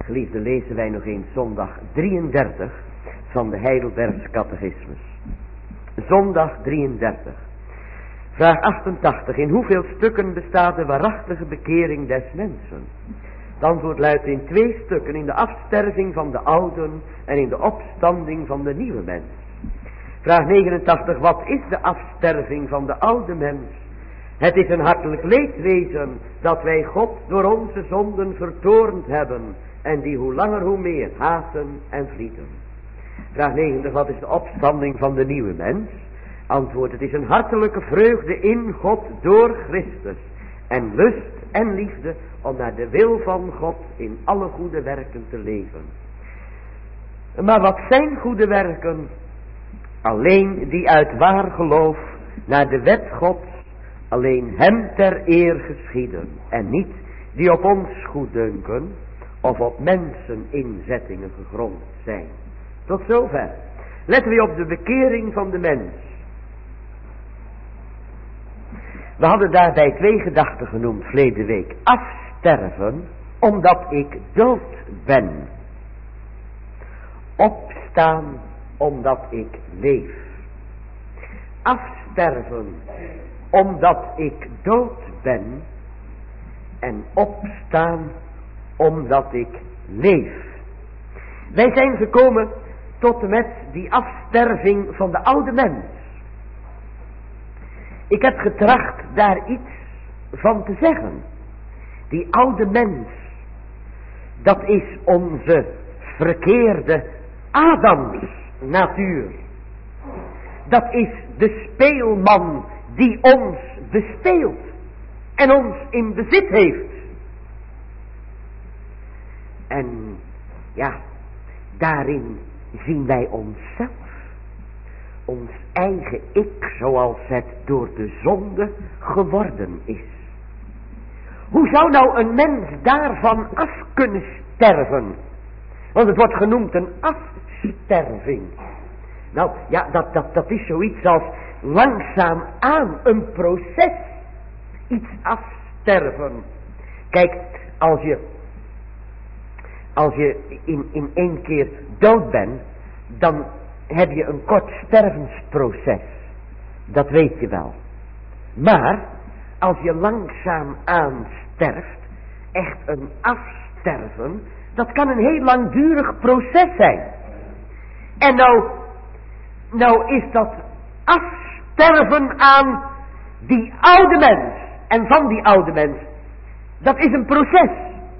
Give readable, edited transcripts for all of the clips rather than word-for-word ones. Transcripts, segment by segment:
Geliefde, lezen wij nog eens zondag 33 van de Heidelbergse Catechismus. Zondag 33. Vraag 88. In hoeveel stukken bestaat de waarachtige bekering des mensen? Het antwoord luidt in 2 stukken. In de afsterving van de ouden en in de opstanding van de nieuwe mens. Vraag 89. Wat is de afsterving van de oude mens? Het is een hartelijk leedwezen dat wij God door onze zonden vertoornd hebben en die hoe langer hoe meer haten en vlieten. Vraag 90. Wat is de opstanding van de nieuwe mens? Antwoord, het is een hartelijke vreugde in God door Christus en lust en liefde om naar de wil van God in alle goede werken te leven. Maar wat zijn goede werken? Alleen die uit waar geloof naar de wet Gods alleen hem ter eer geschieden en niet die op ons goeddunken of op mensen inzettingen gegrond zijn. Tot zover. Letten we op de bekering van de mens. We hadden daarbij 2 gedachten genoemd verleden week. Afsterven omdat ik dood ben. Opstaan omdat ik leef. Afsterven omdat ik dood ben. En opstaan omdat ik leef. Wij zijn gekomen tot en met die afsterving van de oude mens. Ik heb getracht daar iets van te zeggen. Die oude mens, dat is onze verkeerde Adamsnatuur. Dat is de speelman die ons bespeelt en ons in bezit heeft. En ja, daarin zien wij onszelf. Ons eigen ik zoals het door de zonde geworden is. Hoe zou nou een mens daarvan af kunnen sterven? Want het wordt genoemd een afsterving. Nou ja, dat is zoiets als langzaam aan een proces. Iets afsterven. Kijk, als je in 1 keer dood bent, dan heb je een kort stervensproces. Dat weet je wel. Maar als je langzaam aansterft, echt een afsterven, dat kan een heel langdurig proces zijn. En nou is dat afsterven aan die oude mens en van die oude mens, dat is een proces.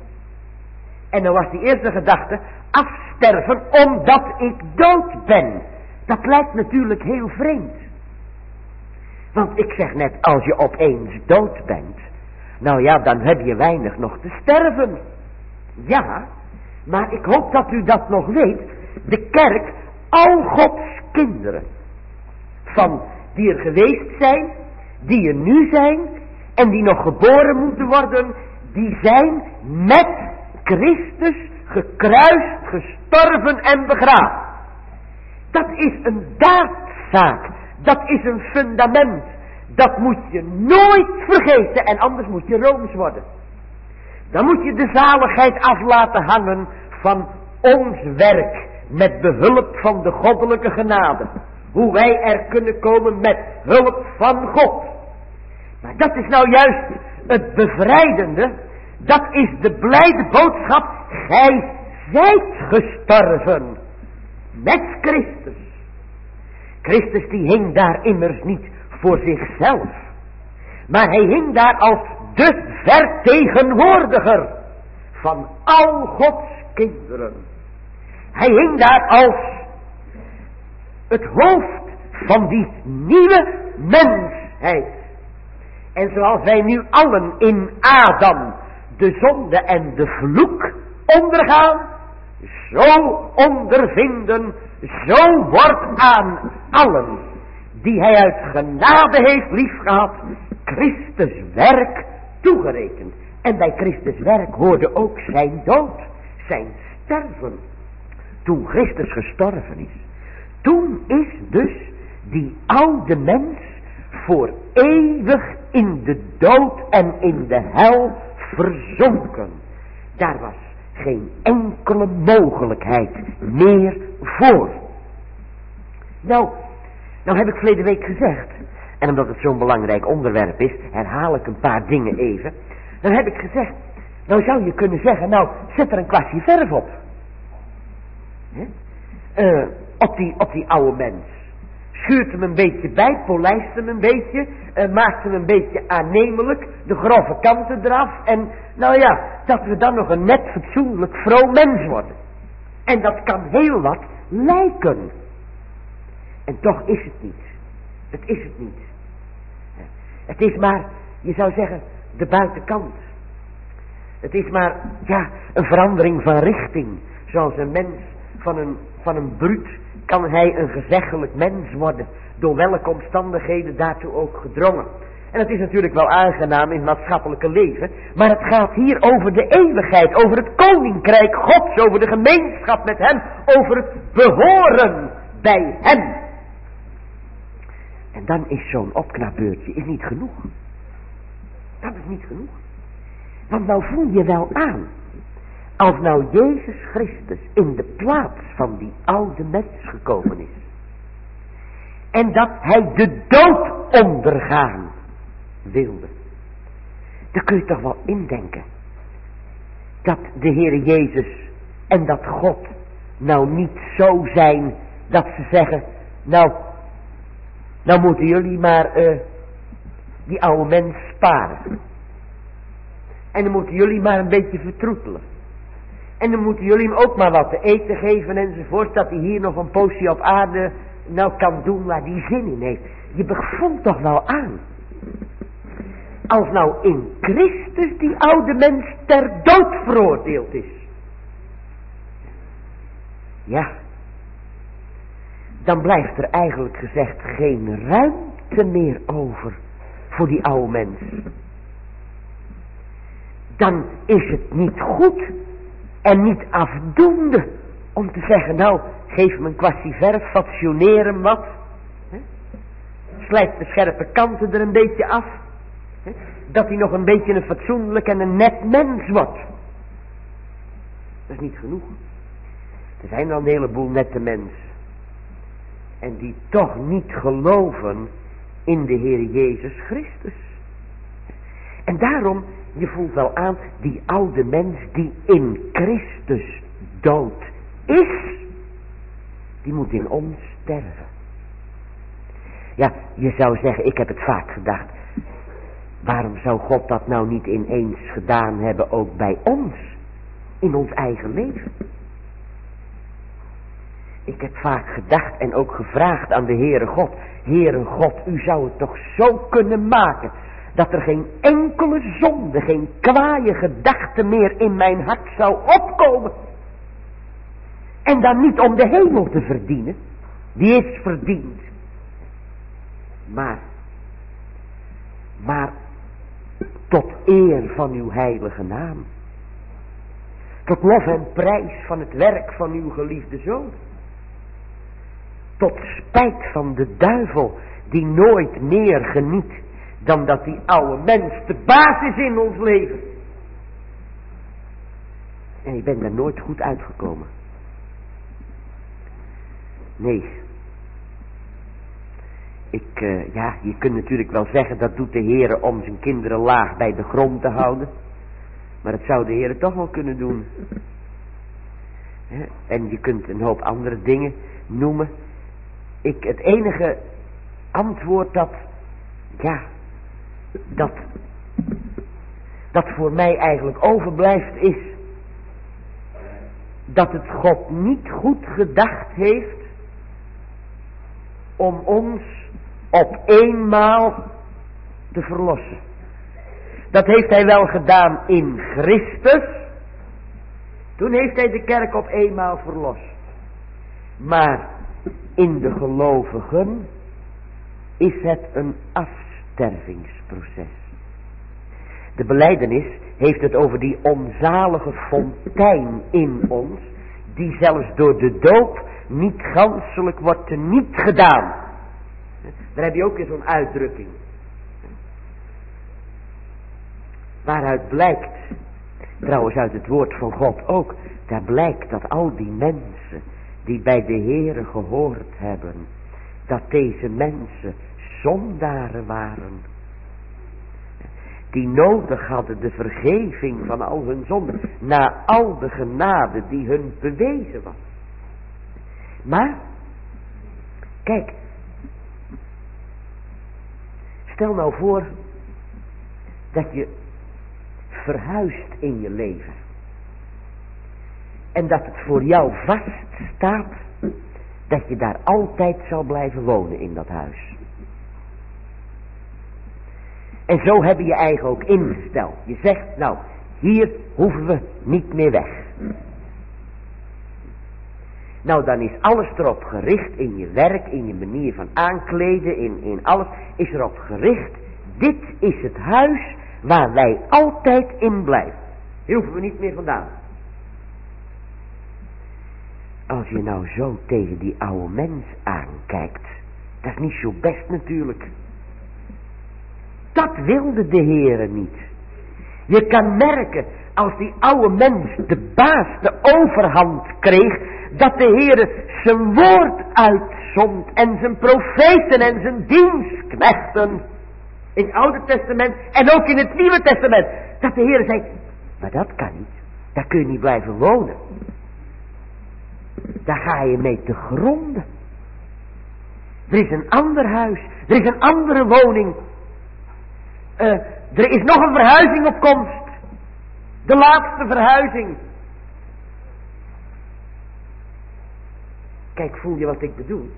En dan was die eerste gedachte, afsterven omdat ik dood ben. Dat lijkt natuurlijk heel vreemd. Want ik zeg net, als je opeens dood bent, nou ja, dan heb je weinig nog te sterven. Ja, maar ik hoop dat u dat nog weet. De kerk, al Gods kinderen, van die er geweest zijn, die er nu zijn en die nog geboren moeten worden, die zijn met Christus gekruist, gestorven en begraven. Dat is een daadzaak. Dat is een fundament. Dat moet je nooit vergeten en anders moet je Rooms worden. Dan moet je de zaligheid af laten hangen van ons werk met behulp van de goddelijke genade. Hoe wij er kunnen komen met hulp van God. Maar dat is nou juist het bevrijdende. Dat is de blijde boodschap. Gij zijt gestorven met Christus. Christus die hing daar immers niet voor zichzelf. Maar hij hing daar als de vertegenwoordiger van al Gods kinderen. Hij hing daar als het hoofd van die nieuwe mensheid. En zoals wij nu allen in Adam de zonde en de vloek ondergaan, zo ondervinden, zo wordt aan allen die hij uit genade heeft liefgehad, Christus werk toegerekend. En bij Christus werk hoorde ook zijn dood, zijn sterven. Toen Christus gestorven is, toen is dus die oude mens voor eeuwig in de dood en in de hel verzonken. Daar was geen enkele mogelijkheid meer voor. Nou heb ik verleden week gezegd, en omdat het zo'n belangrijk onderwerp is, herhaal ik een paar dingen even. Dan heb ik gezegd, nou zou je kunnen zeggen, nou zet er een kwastje verf op. Op die oude mens. Schuurt hem een beetje bij, polijst hem een beetje, maakt hem een beetje aannemelijk, de grove kanten eraf. En nou ja, dat we dan nog een net fatsoenlijk vroom mens worden. En dat kan heel wat lijken. En toch is het niet. Het is het niet. Het is maar, je zou zeggen, de buitenkant. Het is maar, ja, een verandering van richting. Zoals een mens van een bruut kan hij een gezeggelijk mens worden. Door welke omstandigheden daartoe ook gedrongen. En het is natuurlijk wel aangenaam in het maatschappelijke leven. Maar het gaat hier over de eeuwigheid. Over het koninkrijk Gods. Over de gemeenschap met hem. Over het behoren bij hem. En dan is zo'n opknapbeurtje is niet genoeg. Dat is niet genoeg. Want nou voel je wel aan. Als nou Jezus Christus in de plaats van die oude mens gekomen is. En dat hij de dood ondergaan wilde. Dan kun je toch wel indenken. Dat de Heere Jezus en dat God nou niet zo zijn dat ze zeggen. Nou moeten jullie maar die oude mens sparen. En dan moeten jullie maar een beetje vertroetelen. En dan moeten jullie hem ook maar wat te eten geven enzovoort. Dat hij hier nog een poosje op aarde nou kan doen waar hij zin in heeft. Je voelt toch wel aan. Als nou in Christus die oude mens ter dood veroordeeld is. Ja. Dan blijft er eigenlijk gezegd geen ruimte meer over voor die oude mens. Dan is het niet goed en niet afdoende om te zeggen, nou, geef hem een kwastje verf, fatsoeneer hem wat. Slijt de scherpe kanten er een beetje af. Dat hij nog een beetje een fatsoenlijk en een net mens wordt. Dat is niet genoeg. Er zijn al een heleboel nette mensen. En die toch niet geloven in de Heer Jezus Christus. En daarom, je voelt wel aan, die oude mens die in Christus dood is, die moet in ons sterven. Ja, je zou zeggen, ik heb het vaak gedacht, waarom zou God dat nou niet ineens gedaan hebben ook bij ons, in ons eigen leven? Ik heb vaak gedacht en ook gevraagd aan de Heere God, Heere God, u zou het toch zo kunnen maken, dat er geen enkele zonde, geen kwaaie gedachte meer in mijn hart zou opkomen. En dan niet om de hemel te verdienen, die is verdiend. Maar tot eer van uw heilige naam. Tot lof en prijs van het werk van uw geliefde Zoon. Tot spijt van de duivel die nooit meer geniet dan dat die oude mens de baas is in ons leven. En ik ben daar nooit goed uitgekomen. Nee. Je kunt natuurlijk wel zeggen, dat doet de Heere om zijn kinderen laag bij de grond te houden. Maar dat zou de Heere toch wel kunnen doen. En je kunt een hoop andere dingen noemen. Het enige antwoord dat voor mij eigenlijk overblijft is, dat het God niet goed gedacht heeft om ons op eenmaal te verlossen. Dat heeft hij wel gedaan in Christus. Toen heeft hij de kerk op eenmaal verlost. Maar in de gelovigen is het een afstervingsproces. De belijdenis heeft het over die onzalige fontein in ons, die zelfs door de doop niet ganselijk wordt teniet gedaan. Daar heb je ook weer zo'n uitdrukking. Waaruit blijkt Trouwens uit het woord van God ook. Daar blijkt dat al die mensen die bij de Heere gehoord hebben, dat deze mensen zondaren waren. Die nodig hadden de vergeving van al hun zonden. Na al de genade die hun bewezen was. Maar, kijk. Stel nou voor dat je verhuist in je leven. En dat het voor jou vaststaat dat je daar altijd zal blijven wonen in dat huis. En zo heb je je eigen ook ingesteld. Je zegt, nou, hier hoeven we niet meer weg. Nou, dan is alles erop gericht in je werk, in je manier van aankleden, in alles is erop gericht. Dit is het huis waar wij altijd in blijven. Hier hoeven we niet meer vandaan. Als je nou zo tegen die oude mens aankijkt, dat is niet zo best natuurlijk. Dat wilde de Heere niet. Je kan merken, als die oude mens, de baas, de overhand kreeg, dat de Heere zijn woord uitzond en zijn profeten en zijn dienstknechten in het Oude Testament en ook in het Nieuwe Testament. Dat de Heere zei, maar dat kan niet, daar kun je niet blijven wonen. Daar ga je mee te gronden. Er is een ander huis, er is een andere woning. Er is nog een verhuizing op komst. De laatste verhuizing. Kijk, voel je wat ik bedoel?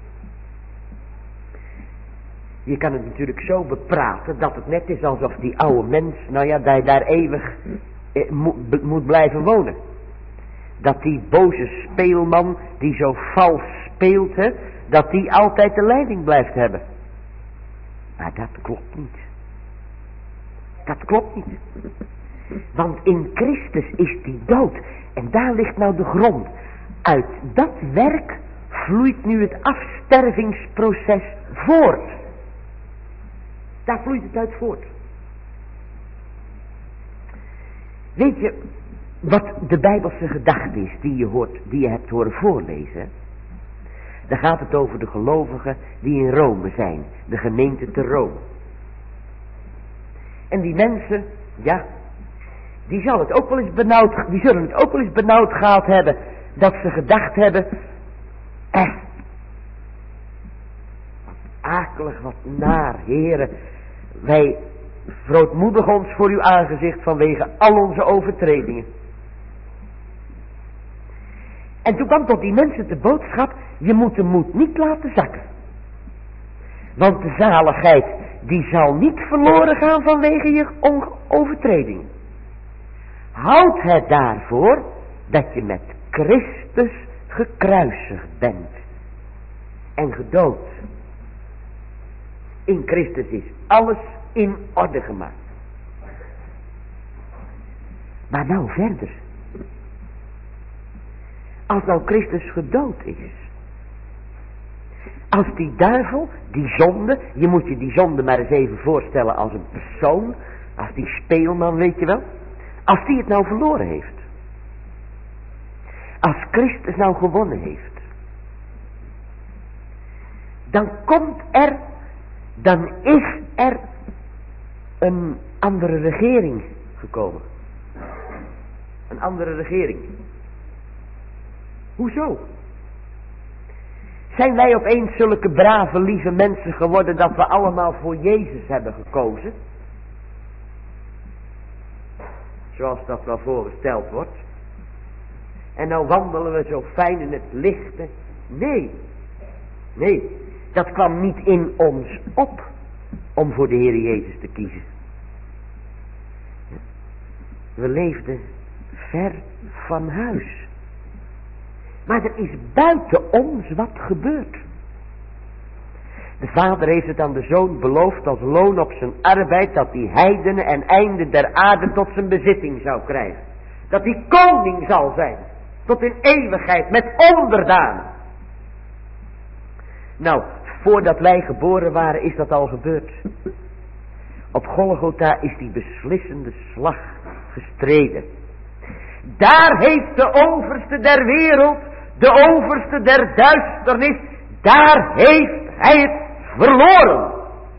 Je kan het natuurlijk zo bepraten dat het net is alsof die oude mens, nou ja, daar eeuwig moet blijven wonen. Dat die boze speelman die zo vals speelt, hè, dat die altijd de leiding blijft hebben. Maar dat klopt niet. Dat klopt niet. Want in Christus is die dood. En daar ligt nou de grond. Uit dat werk vloeit nu het afstervingsproces voort. Daar vloeit het uit voort. Weet je wat de Bijbelse gedachte is die je hebt horen voorlezen? Dan gaat het over de gelovigen die in Rome zijn. De gemeente te Rome. En die mensen, ja, die zullen het ook wel eens benauwd gehad hebben. Dat ze gedacht hebben, wat akelig, wat naar, heren. Wij verootmoedigen ons voor uw aangezicht vanwege al onze overtredingen. En toen kwam tot die mensen de boodschap, je moet de moed niet laten zakken. Want de zaligheid, die zal niet verloren gaan vanwege je overtredingen. Houd het daarvoor dat je met Christus gekruisigd bent. En gedood. In Christus is alles in orde gemaakt. Maar nou verder. Als nou Christus gedood is. Als die duivel, die zonde, je moet je die zonde maar eens even voorstellen als een persoon. Als die speelman, weet je wel. Als die het nou verloren heeft. Als Christus nou gewonnen heeft. Dan is er een andere regering gekomen. Een andere regering. Hoezo? Zijn wij opeens zulke brave, lieve mensen geworden dat we allemaal voor Jezus hebben gekozen? Zoals dat wel voorgesteld wordt. En nou wandelen we zo fijn in het lichte. Nee, dat kwam niet in ons op om voor de Heer Jezus te kiezen. We leefden ver van huis. Maar er is buiten ons wat gebeurd. De vader heeft het aan de zoon beloofd als loon op zijn arbeid, dat die heidenen en einden der aarde tot zijn bezitting zou krijgen. Dat hij koning zal zijn, tot in eeuwigheid, met onderdanen. Nou, voordat wij geboren waren is dat al gebeurd. Op Golgotha is die beslissende slag gestreden. Daar heeft de overste der wereld, de overste der duisternis, daar heeft hij het verloren.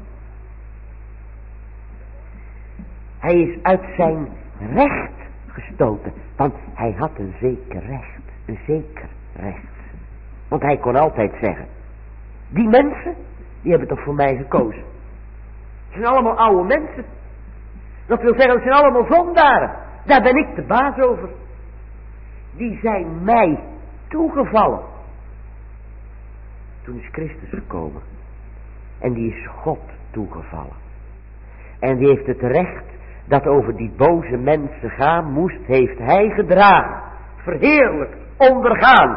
Hij is uit zijn recht gestoten, want hij had een zeker recht. Want hij kon altijd zeggen, die mensen, die hebben toch voor mij gekozen. Het zijn allemaal oude mensen. Dat wil zeggen, het zijn allemaal zondaren. Daar ben ik de baas over. Die zijn mij toegevallen. Toen is Christus gekomen. En die is God toegevallen. En die heeft het recht dat over die boze mensen gaan moest, heeft hij gedragen. Verheerlijkt, ondergaan.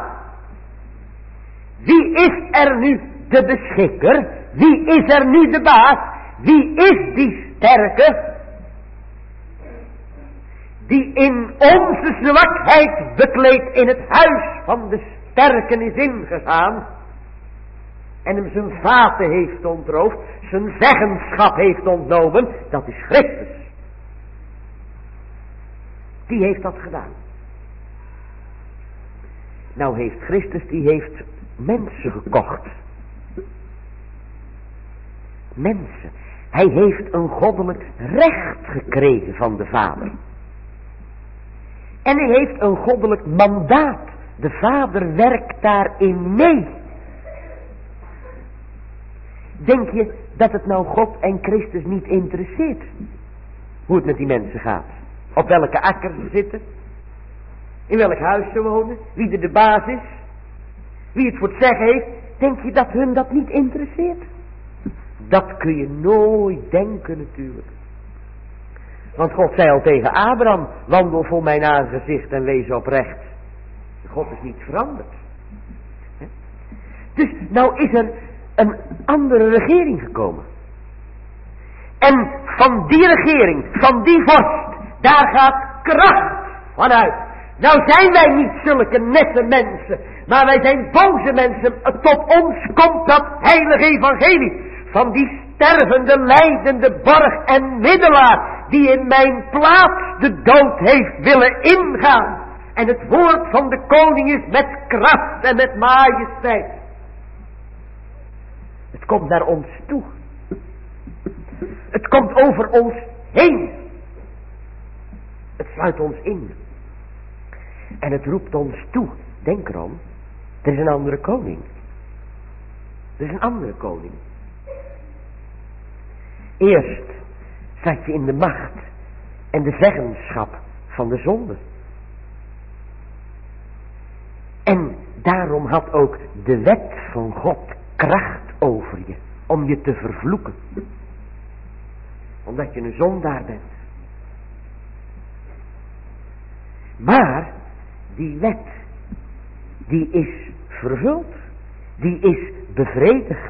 Wie is er nu de beschikker? Wie is er nu de baas? Wie is die sterke? Die in onze zwakheid bekleed in het huis van de sterken is ingegaan. En hem zijn vaten heeft ontroofd. Zijn zeggenschap heeft ontnomen. Dat is Christus. Die heeft dat gedaan. Nou heeft Christus, die heeft mensen gekocht. Mensen. Hij heeft een goddelijk recht gekregen van de Vader. En hij heeft een goddelijk mandaat. De Vader werkt daarin mee. Denk je dat het nou God en Christus niet interesseert? Hoe het met die mensen gaat. Op welke akker ze zitten. In welk huis ze wonen. Wie er de baas is. Wie het voor het zeggen heeft. Denk je dat hun dat niet interesseert? Dat kun je nooit denken natuurlijk. Want God zei al tegen Abraham, wandel voor mijn aangezicht en wees oprecht. God is niet veranderd. Dus nou is er een andere regering gekomen. En van die regering, van die vorst, daar gaat kracht vanuit. Nou zijn wij niet zulke nette mensen, maar wij zijn boze mensen. Tot ons komt dat heilige evangelie van die stervende, lijdende borg en middelaar, die in mijn plaats de dood heeft willen ingaan. En het woord van de koning is met kracht en met majesteit. Het komt naar ons toe. Het komt over ons heen. Het sluit ons in. En het roept ons toe. Denk erom, er is een andere koning. Er is een andere koning. Eerst zat je in de macht en de zeggenschap van de zonde. En daarom had ook de wet van God kracht over je, om je te vervloeken. Omdat je een zondaar bent. Maar die wet, die is vervuld, die is bevredigd.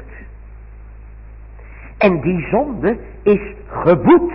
En die zonde is geboet.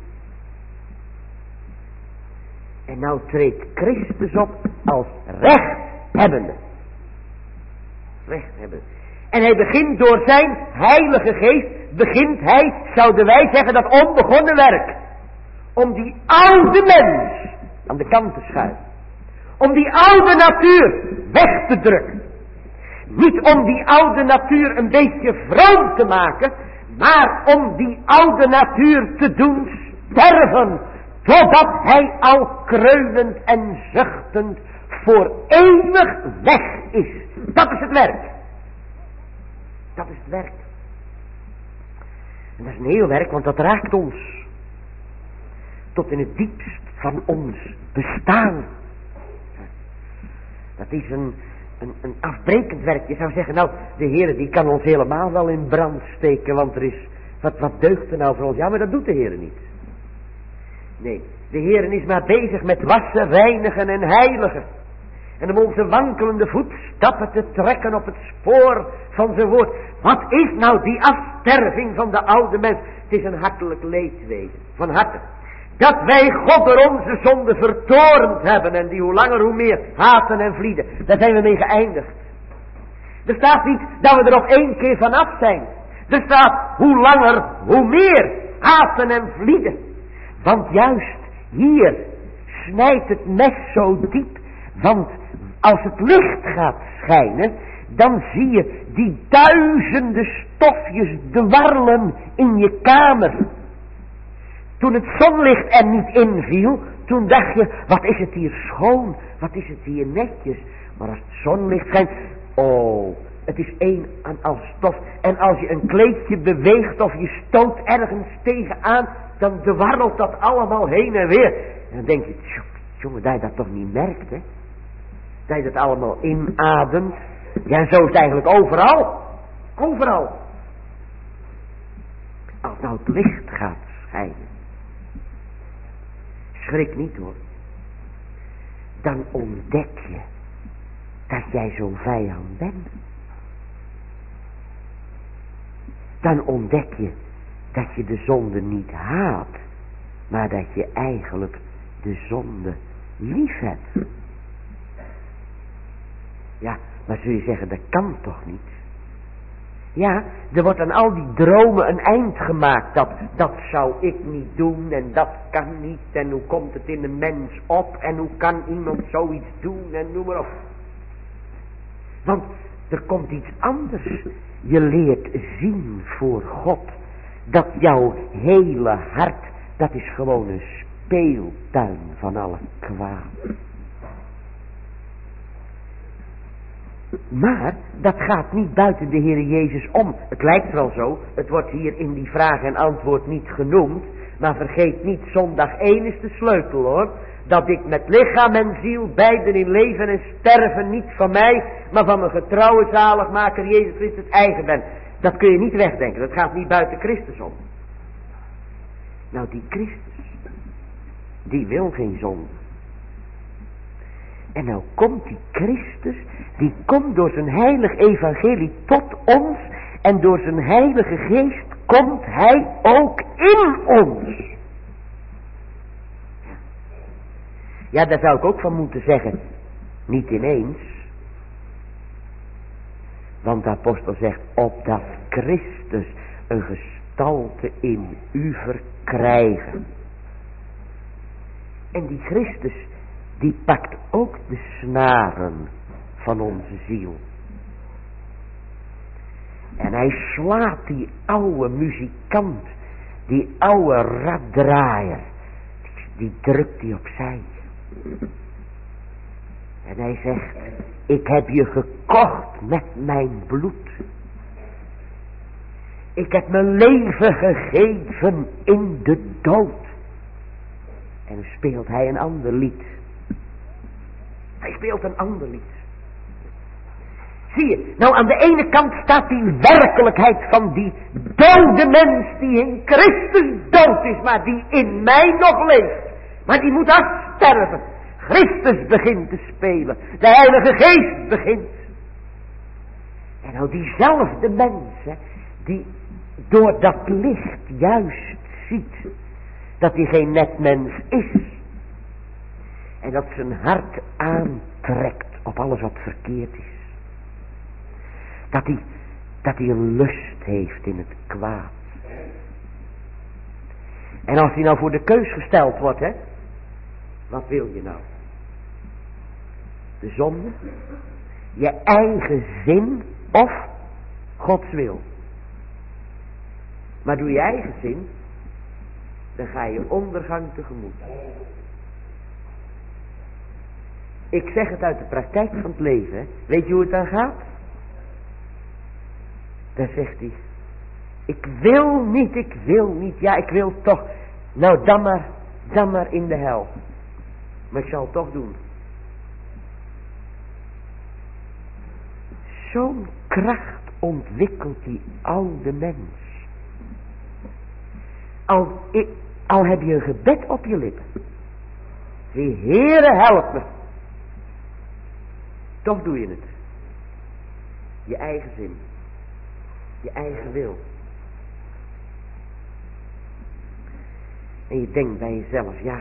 En nou treedt Christus op als rechthebbende. Rechthebbende. En hij begint door zijn heilige geest, begint hij, zouden wij zeggen, dat onbegonnen werk. Om die oude mens aan de kant te schuiven. Om die oude natuur weg te drukken. Niet om die oude natuur een beetje vroom te maken, maar om die oude natuur te doen sterven, totdat hij al kreunend en zuchtend voor eeuwig weg is. Dat is het werk. Dat is het werk. En dat is een heel werk, want dat raakt ons. Tot in het diepst van ons bestaan. Dat is een afbrekend werk. Je zou zeggen, nou, de Heer die kan ons helemaal wel in brand steken, want er is, wat deugt er nou voor ons? Ja, maar dat doet de Heer niet. Nee, de Heer is maar bezig met wassen, reinigen en heiligen. En om onze wankelende voetstappen te trekken op het spoor van zijn woord. Wat is nou die afsterving van de oude mens? Het is een hartelijk leedwezen, van harte. Dat wij God door onze zonde vertorend hebben. En die hoe langer hoe meer haten en vlieden. Daar zijn we mee geëindigd. Er staat niet dat we er op 1 keer vanaf zijn. Er staat hoe langer hoe meer haten en vlieden. Want juist hier snijdt het mes zo diep. Want als het licht gaat schijnen, dan zie je die duizenden stofjes dwarrelen in je kamer. Toen het zonlicht er niet inviel, toen dacht je, wat is het hier schoon, wat is het hier netjes. Maar als het zonlicht schijnt, oh, het is één en al stof. En als je een kleedje beweegt of je stoot ergens tegenaan, dan dwarrelt dat allemaal heen en weer. En dan denk je, jongen, dat je dat toch niet merkt, hè. Dat je dat allemaal inademt. Ja, en zo is het eigenlijk overal. Overal. Als nou het licht gaat schijnen. Schrik niet hoor. Dan ontdek je dat jij zo'n vijand bent. Dan ontdek je dat je de zonde niet haat, maar dat je eigenlijk de zonde lief hebt. Ja, maar zul je zeggen, dat kan toch niet? Ja, er wordt aan al die dromen een eind gemaakt. Dat zou ik niet doen en dat kan niet. En hoe komt het in een mens op en hoe kan iemand zoiets doen en noem maar op. Want er komt iets anders. Je leert zien voor God dat jouw hele hart, dat is gewoon een speeltuin van alle kwaad. Maar dat gaat niet buiten de Heer Jezus om. Het lijkt wel zo, het wordt hier in die vraag en antwoord niet genoemd. Maar vergeet niet, zondag 1 is de sleutel hoor. Dat ik met lichaam en ziel beiden in leven en sterven niet van mij, maar van mijn getrouwe zaligmaker Jezus Christus eigen ben. Dat kun je niet wegdenken, dat gaat niet buiten Christus om. Nou die Christus, die wil geen zonde. En nou komt die Christus, die komt door zijn heilig evangelie tot ons. En door zijn heilige geest komt hij ook in ons. Ja, daar zou ik ook van moeten zeggen. Niet ineens. Want de apostel zegt, opdat Christus een gestalte in u verkrijgen. En die Christus, die pakt ook de snaren van onze ziel. En hij slaat die oude muzikant, die oude raddraaier, die drukt hij opzij. En hij zegt, ik heb je gekocht met mijn bloed. Ik heb mijn leven gegeven in de dood. En dan speelt hij een ander lied. Hij speelt een ander lied. Zie je, nou aan de ene kant staat die werkelijkheid van die dode mens die in Christus dood is, maar die in mij nog leeft. Maar die moet afsterven. Christus begint te spelen. De Heilige Geest begint. En nou diezelfde mens, hè, die door dat licht juist ziet dat hij geen net mens is. En dat zijn hart aantrekt op alles wat verkeerd is. Dat hij een lust heeft in het kwaad. En als hij nou voor de keus gesteld wordt, hè. Wat wil je nou? De zonde? Je eigen zin of Gods wil? Maar doe je eigen zin, dan ga je ondergang tegemoet. Ik zeg het uit de praktijk van het leven, hè. Weet je hoe het dan gaat? Dan zegt hij, ik wil niet, ja ik wil toch, nou dan maar in de hel. Maar ik zal het toch doen. Zo'n kracht ontwikkelt die oude mens. Al heb je een gebed op je lippen. Zie, Heere help me. Toch doe je het. Je eigen zin. Je eigen wil. En je denkt bij jezelf, ja.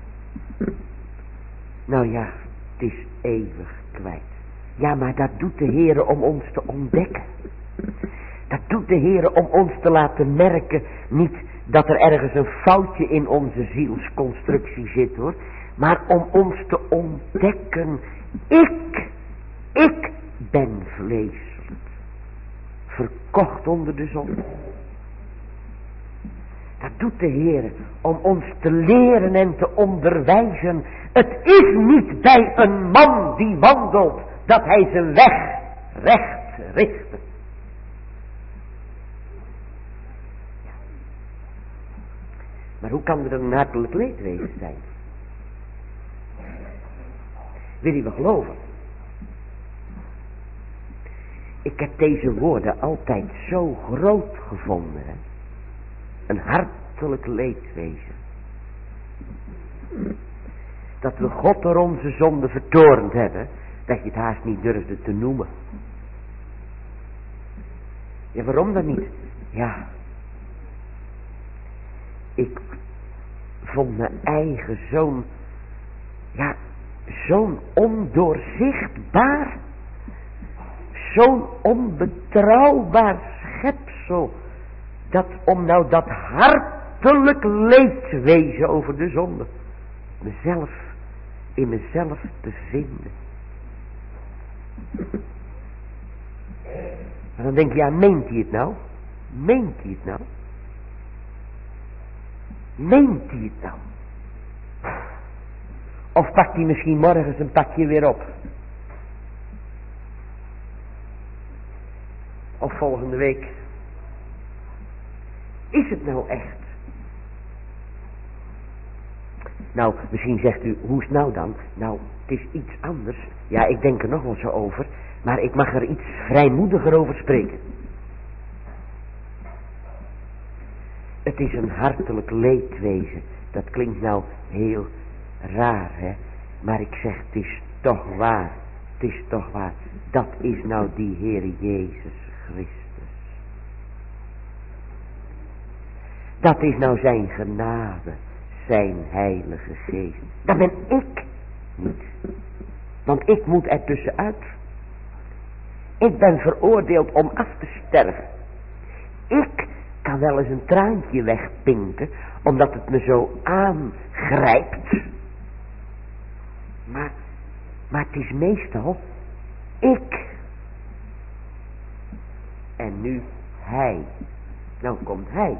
Nou ja, het is eeuwig kwijt. Ja, maar dat doet de Heere om ons te ontdekken. Dat doet de Heere om ons te laten merken. Niet dat er ergens een foutje in onze zielsconstructie zit hoor. maar om ons te ontdekken, ik ben vleeselijk, verkocht onder de zonde. Dat doet de Heer om ons te leren en te onderwijzen. Het is niet bij een man die wandelt dat hij zijn weg recht richt. Maar hoe kan er een hartelijk leedwezen zijn? Wil je wel geloven? Ik heb deze woorden altijd zo groot gevonden. Hè? Een hartelijk leedwezen. Dat we God door onze zonde vertoornd hebben, dat je het haast niet durfde te noemen. Ja, waarom dan niet? Ja, ik vond mijn eigen zo'n ondoorzichtbaar, zo'n onbetrouwbaar schepsel, dat om nou dat hartelijk leedwezen over de zonde, in mezelf te vinden. En dan denk je, ja, meent hij het nou? Meent hij het nou? Meent hij het nou? Of pakt hij misschien morgen een pakje weer op? Of volgende week? Is het nou echt? Nou, misschien zegt u, hoe is het nou dan? Nou, het is iets anders. Ja, ik denk er nog wel zo over. Maar ik mag er iets vrijmoediger over spreken. Het is een hartelijk leedwezen. Dat klinkt nou heel raar, hè. Maar ik zeg, het is toch waar. Het is toch waar. Dat is nou die Heer Jezus Christus. Dat is nou zijn genade. Zijn heilige geest. Dat ben ik niet. Want ik moet er tussenuit. Ik ben veroordeeld om af te sterven. Ik kan wel eens een traantje wegpinken, omdat het me zo aangrijpt. Maar het is meestal ik. En nu hij. Nou komt hij.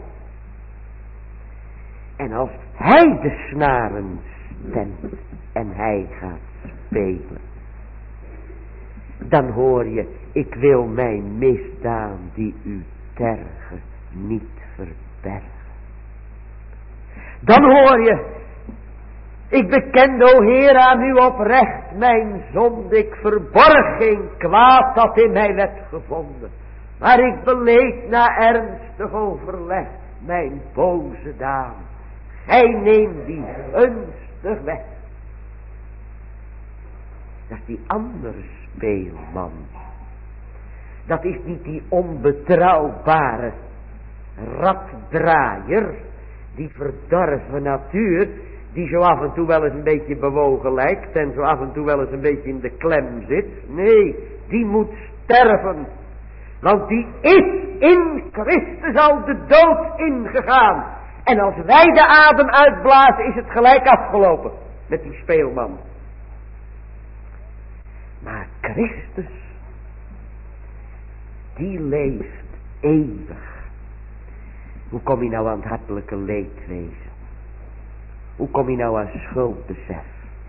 En als hij de snaren stemt en hij gaat spelen, dan hoor je, ik wil mijn misdaan die u tergen niet verbergen. Dan hoor je, ik bekende, o Heer, aan u oprecht mijn zonde. Ik verborg geen kwaad dat in mij werd gevonden. Maar ik beleed na ernstig overleg mijn boze daad. Gij neemt die gunstig weg. Dat is die andere speelman. Dat is niet die onbetrouwbare raddraaier, die verdorven natuur, die zo af en toe wel eens een beetje bewogen lijkt en zo af en toe wel eens een beetje in de klem zit. Nee, die moet sterven. Want die is in Christus al de dood ingegaan. En als wij de adem uitblazen, is het gelijk afgelopen met die speelman. Maar Christus, die leeft eeuwig. Hoe kom je nou aan het hartelijke leedwezen? Hoe kom je nou aan schuldbesef?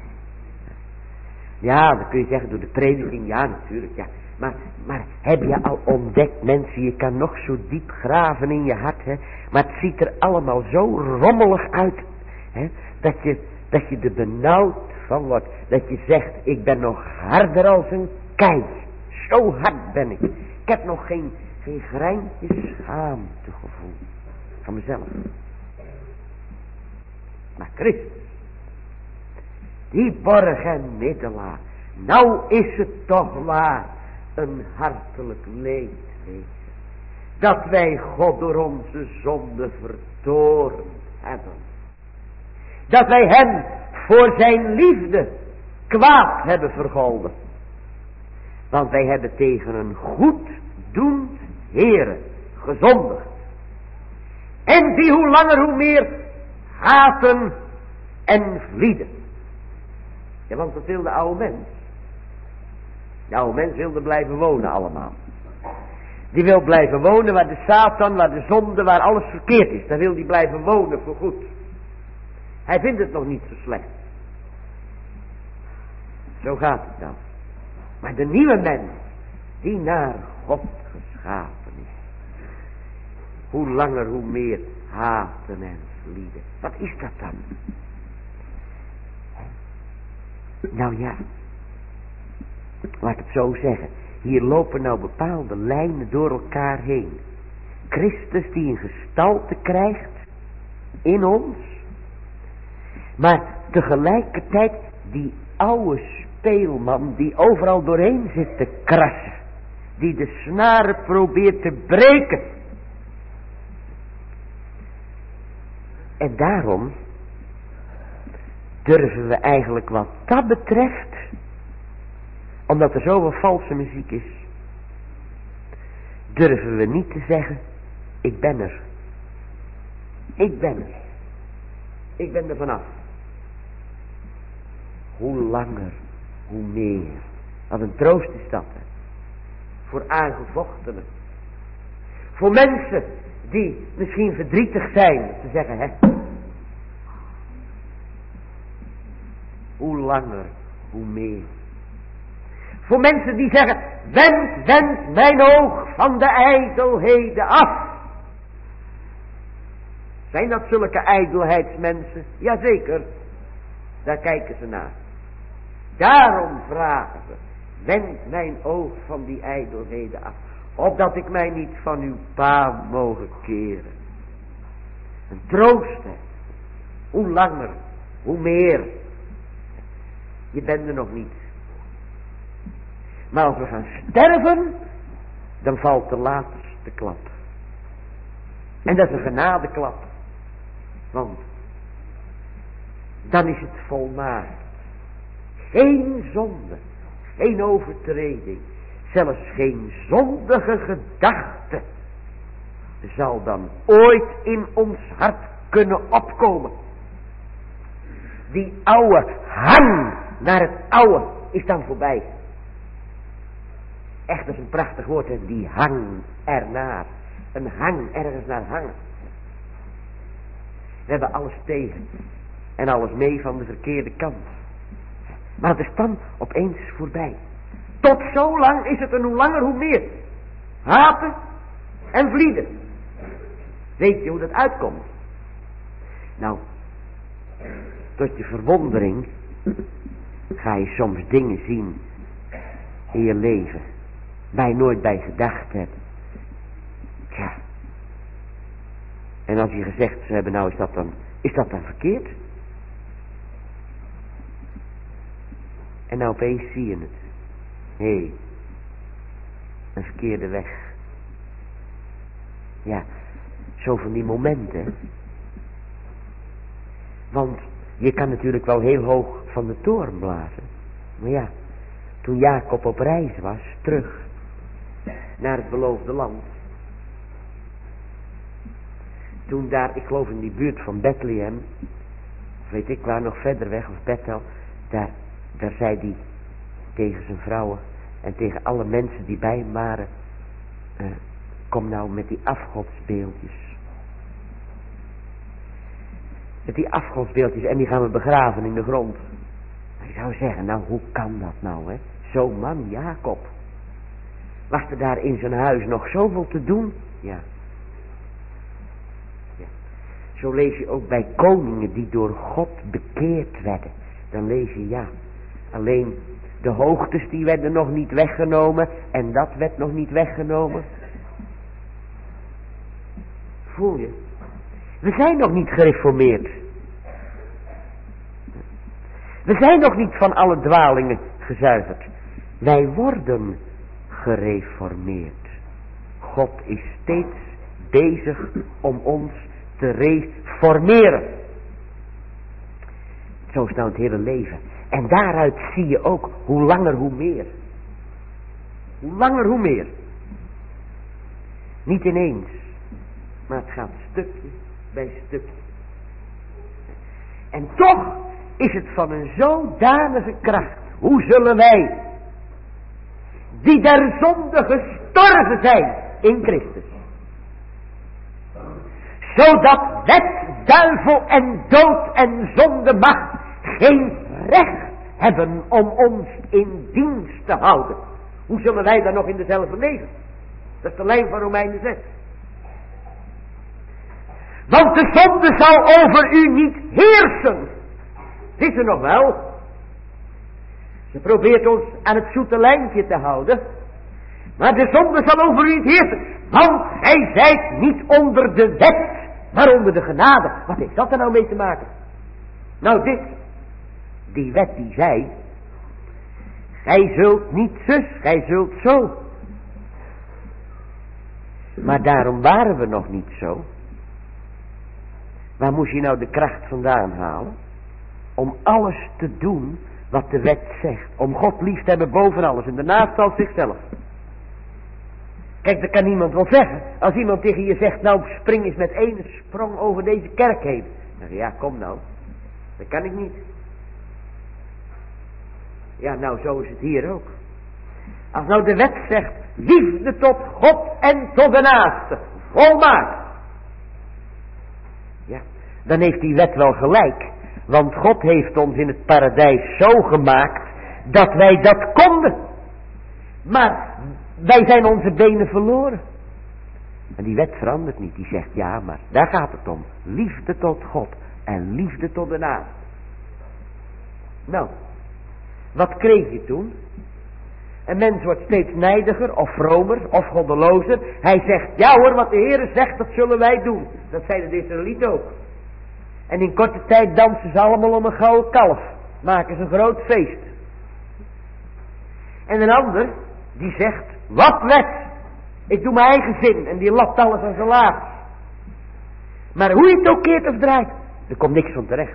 Ja, dan kun je zeggen door de prediking, ja natuurlijk, ja. Maar heb je al ontdekt, mensen, je kan nog zo diep graven in je hart, hè, maar het ziet er allemaal zo rommelig uit, hè, dat je er benauwd van wordt. Dat je zegt, ik ben nog harder als een kei. Zo hard ben ik. Ik heb nog geen greintje schaamtegevoel van mezelf. Maar Christus, die borg en middelaar, nou is het toch waar, een hartelijk leedwezen, dat wij God door onze zonde vertoornd hebben. Dat wij hem voor zijn liefde kwaad hebben vergolden. Want wij hebben tegen een goeddoend Heere gezondigd. En die hoe langer hoe meer haten en vlieden. Ja, want dat wil de oude mens. De oude mens wil er blijven wonen allemaal. Die wil blijven wonen waar de Satan, waar de zonde, waar alles verkeerd is. Daar wil die blijven wonen voor goed. Hij vindt het nog niet zo slecht. Zo gaat het dan. Maar de nieuwe mens, die naar God geschapen is. Hoe langer, hoe meer haten en lieden. Wat is dat dan? Nou ja, laat ik het zo zeggen. Hier lopen nou bepaalde lijnen door elkaar heen. Christus die een gestalte krijgt in ons. Maar tegelijkertijd die oude speelman die overal doorheen zit te krassen. Die de snaren probeert te breken. En daarom durven we eigenlijk wat dat betreft, omdat er zoveel valse muziek is, durven we niet te zeggen, ik ben er. Ik ben er. Ik ben er vanaf. Hoe langer, hoe meer. Wat een troost is dat. Hè? Voor aangevochtenen. Voor mensen die misschien verdrietig zijn. Te zeggen, hè. Hoe langer, hoe meer. Voor mensen die zeggen, wend mijn oog van de ijdelheden af. Zijn dat zulke ijdelheidsmensen? Jazeker, daar kijken ze naar. Daarom vragen ze, wend mijn oog van die ijdelheden af. Opdat ik mij niet van uw paal mogen keren. Een troost, hè. Hoe langer, hoe meer. Je bent er nog niet. Maar als we gaan sterven, dan valt de laatste klap. En dat is een genadeklap. Want dan is het volmaakt. Geen zonde, geen overtreding, zelfs geen zondige gedachte zal dan ooit in ons hart kunnen opkomen. Die oude hang naar het oude is dan voorbij. Echt, dat is een prachtig woord, hè? Die hang ernaar. Een hang ergens naar hangen. We hebben alles tegen. En alles mee van de verkeerde kant. Maar het is dan opeens voorbij. Tot zo lang is het en hoe langer hoe meer. Haten en vlieden. Weet je hoe dat uitkomt? Nou, tot je verwondering ga je soms dingen zien in je leven waar je nooit bij gedacht hebt. Tja. En als je gezegd zou hebben, nou is dat dan verkeerd? En nou opeens zie je het. Hé, een verkeerde weg. Ja, zo van die momenten. Want je kan natuurlijk wel heel hoog van de toren blazen. Maar ja, toen Jacob op reis was, terug naar het beloofde land. Toen daar, ik geloof in die buurt van Bethlehem, weet ik waar, nog verder weg, of Bethel, daar zei hij tegen zijn vrouwen en tegen alle mensen die bij hem waren, kom nou met die afgodsbeeldjes. Met die afgodsbeeldjes en die gaan we begraven in de grond. Je zou zeggen, nou hoe kan dat nou, hè? Zo'n man, Jacob. Was er daar in zijn huis nog zoveel te doen? Ja. Zo lees je ook bij koningen die door God bekeerd werden. Dan lees je, ja, alleen de hoogtes die werden nog niet weggenomen en dat werd nog niet weggenomen. Voel je? We zijn nog niet gereformeerd. We zijn nog niet van alle dwalingen gezuiverd. Wij worden gereformeerd. God is steeds bezig om ons te reformeren. Zo is nou het hele leven. En daaruit zie je ook hoe langer hoe meer. Hoe langer hoe meer. Niet ineens. Maar het gaat stukje bij stukje. En toch is het van een zodanige kracht. Hoe zullen wij, die der zonde gestorven zijn in Christus, zodat wet, duivel en dood en zonde macht geen recht hebben om ons in dienst te houden. Hoe zullen wij dan nog in dezelfde leven? Dat is de lijn van Romeinen 6. Want de zonde zal over u niet heersen. Het is er nog wel. Ze probeert ons aan het zoete lijntje te houden. Maar de zonde zal over u niet heersen. Want gij zijt niet onder de wet, maar onder de genade. Wat heeft dat er nou mee te maken? Nou dit. Die wet die zei, gij zult niet zus, gij zult zo. Maar daarom waren we nog niet zo. Waar moest je nou de kracht vandaan halen? Om alles te doen wat de wet zegt. Om God lief te hebben boven alles en daarnaast als zichzelf. Kijk, dat kan niemand wel zeggen. Als iemand tegen je zegt, nou spring eens met één sprong over deze kerk heen. Dan zeg je, ja kom nou. Dat kan ik niet. Ja, nou zo is het hier ook. Als nou de wet zegt, liefde tot God en tot de naaste, volmaakt. Ja, dan heeft die wet wel gelijk. Want God heeft ons in het paradijs zo gemaakt, dat wij dat konden. Maar wij zijn onze benen verloren. En die wet verandert niet, die zegt ja, maar daar gaat het om. Liefde tot God en liefde tot de naaste. Nou, wat kreeg je toen? Een mens wordt steeds nijdiger of vromer of goddelozer. Hij zegt, ja hoor, wat de Heer zegt, dat zullen wij doen. Dat zeiden de Israëlieten ook. En in korte tijd dansen ze allemaal om een gouden kalf. Maken ze een groot feest. En een ander, die zegt, wat wet. Ik doe mijn eigen zin. En die lapt alles aan zijn laars. Maar hoe je het ook keert of draait, er komt niks van terecht.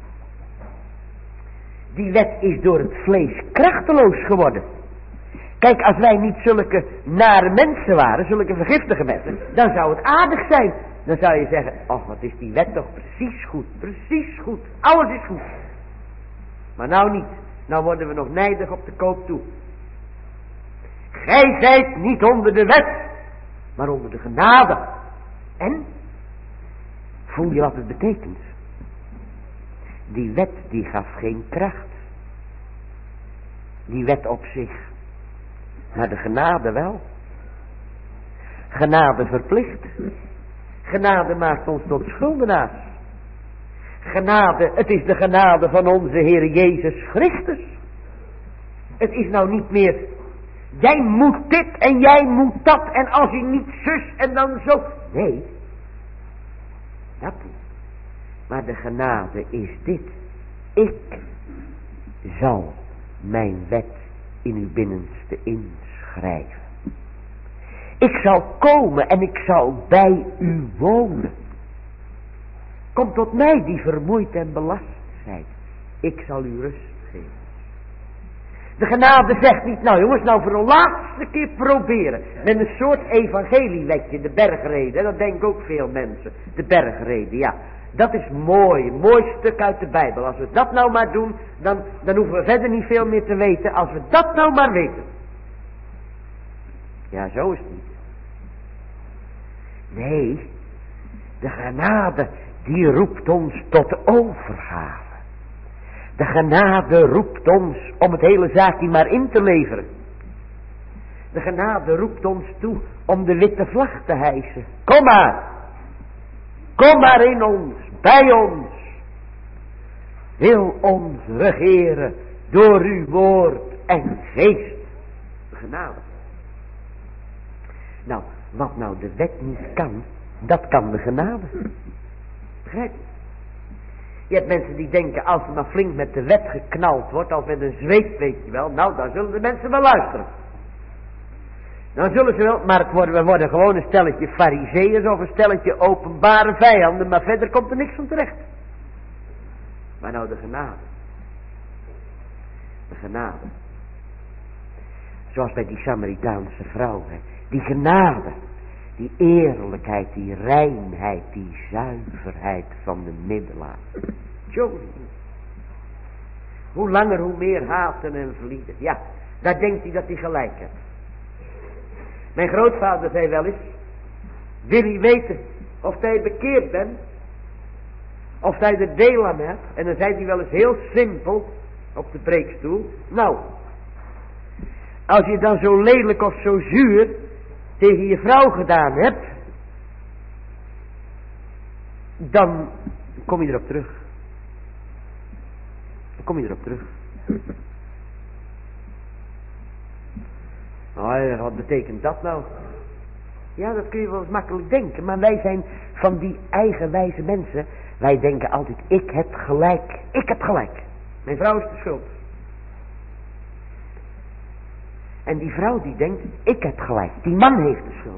Die wet is door het vlees krachteloos geworden. Kijk, als wij niet zulke nare mensen waren, zulke vergiftige mensen, dan zou het aardig zijn. Dan zou je zeggen, oh wat is die wet toch precies goed, alles is goed. Maar nou niet, nou worden we nog nijdig op de koop toe. Gij zijt niet onder de wet, maar onder de genade. En, voel je wat het betekent? Die wet die gaf geen kracht. Die wet op zich. Maar de genade wel. Genade verplicht. Genade maakt ons tot schuldenaars. Genade, het is de genade van onze Heer Jezus Christus. Het is nou niet meer, jij moet dit en jij moet dat en als je niet zus en dan zo. Nee, dat niet. Maar de genade is dit. Ik zal mijn wet in uw binnenste inschrijven. Ik zal komen en ik zal bij u wonen. Kom tot mij die vermoeid en belast zijt. Ik zal u rust geven. De genade zegt niet, nou jongens, nou voor een laatste keer proberen. Met een soort evangeliewetje, de bergrede. Dat denken ook veel mensen. De bergrede, ja. Dat is mooi, een mooi stuk uit de Bijbel. Als we dat nou maar doen, dan hoeven we verder niet veel meer te weten. Als we dat nou maar weten. Ja, zo is het niet. Nee, de genade, die roept ons tot overgave. De genade roept ons om het hele zaakje maar in te leveren. De genade roept ons toe om de witte vlag te hijsen. Kom maar. Kom maar in ons, bij ons. Wil ons regeren door uw woord en geest. De genade. Nou, wat nou de wet niet kan, dat kan de genade. Begrijp je? Je hebt mensen die denken, als er maar flink met de wet geknald wordt, als met een zweep, weet je wel, nou, dan zullen de mensen wel luisteren. Dan zullen ze wel, maar we worden gewoon een stelletje farizeeërs of een stelletje openbare vijanden, maar verder komt er niks van terecht. Maar nou de genade. De genade. Zoals bij die Samaritaanse vrouw, hè. Die genade, die eerlijkheid, die reinheid, die zuiverheid van de middelaar. Jolie. Hoe langer hoe meer haten en vlieden. Ja, daar denkt hij dat hij gelijk heeft. Mijn grootvader zei wel eens, wil hij weten of hij bekeerd bent, of hij er deel aan hebt? En dan zei hij wel eens heel simpel op de preekstoel, nou, als je dan zo lelijk of zo zuur tegen je vrouw gedaan hebt, dan kom je erop terug. Dan kom je erop terug. Nou, wat betekent dat nou? Ja, dat kun je wel eens makkelijk denken. Maar wij zijn van die eigenwijze mensen. Wij denken altijd, ik heb gelijk. Ik heb gelijk. Mijn vrouw is de schuld. En die vrouw die denkt, ik heb gelijk. Die man heeft de schuld.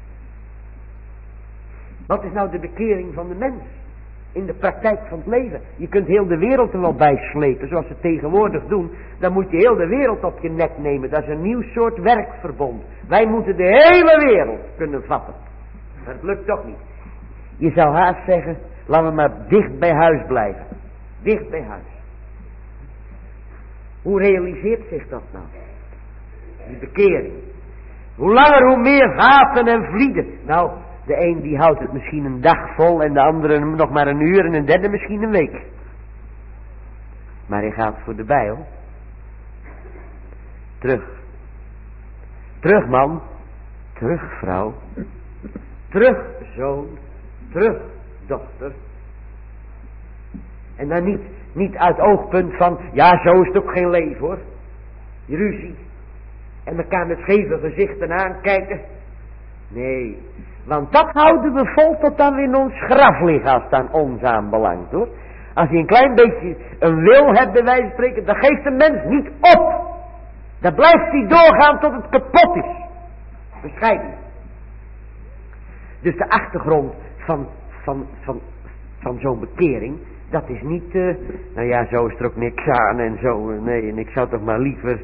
Wat is nou de bekering van de mens? In de praktijk van het leven. Je kunt heel de wereld er wel bij slepen, zoals ze tegenwoordig doen. Dan moet je heel de wereld op je nek nemen. Dat is een nieuw soort werkverbond. Wij moeten de hele wereld kunnen vatten. Maar het lukt toch niet. Je zou haast zeggen, laten we maar dicht bij huis blijven. Dicht bij huis. Hoe realiseert zich dat nou? Die bekering. Hoe langer hoe meer haten en vlieden. Nou, de een die houdt het misschien een dag vol en de andere nog maar een uur en een derde misschien een week. Maar hij gaat voor de Bijbel. Terug. Terug man. Terug vrouw. Terug zoon. Terug dochter. En dan niet uit oogpunt van, ja zo is het ook geen leven hoor. Ruzie. En elkaar met scheve gezichten aankijken. Nee, want dat houden we vol tot dan we in ons graf liggen als het aan ons aanbelangt hoor. Als je een klein beetje een wil hebt bij wijze van spreken, dan geeft de mens niet op. Dan blijft hij doorgaan tot het kapot is. Bescheiden. Dus de achtergrond van zo'n bekering, dat is niet, nou ja zo is er ook niks aan en zo, nee en ik zou toch maar liever.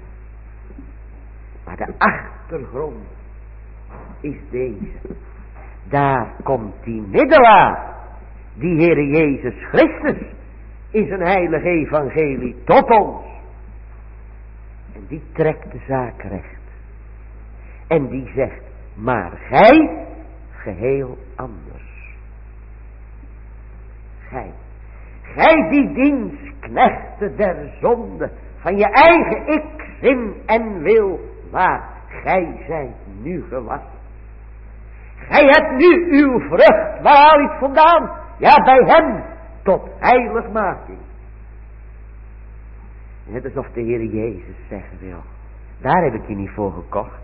Maar de achtergrond is deze. Daar komt die middelaar, die Heere Jezus Christus, in zijn heilige evangelie tot ons. En die trekt de zaak recht. En die zegt, maar gij geheel anders. Gij die dienstknechten der zonde, van je eigen ik, zin en wil, maar gij zijt nu gewassen. Gij hebt nu uw vrucht, waar haal je het vandaan? Ja, bij hem, tot heiligmaking. Net alsof de Heer Jezus zeggen wil, daar heb ik je niet voor gekocht.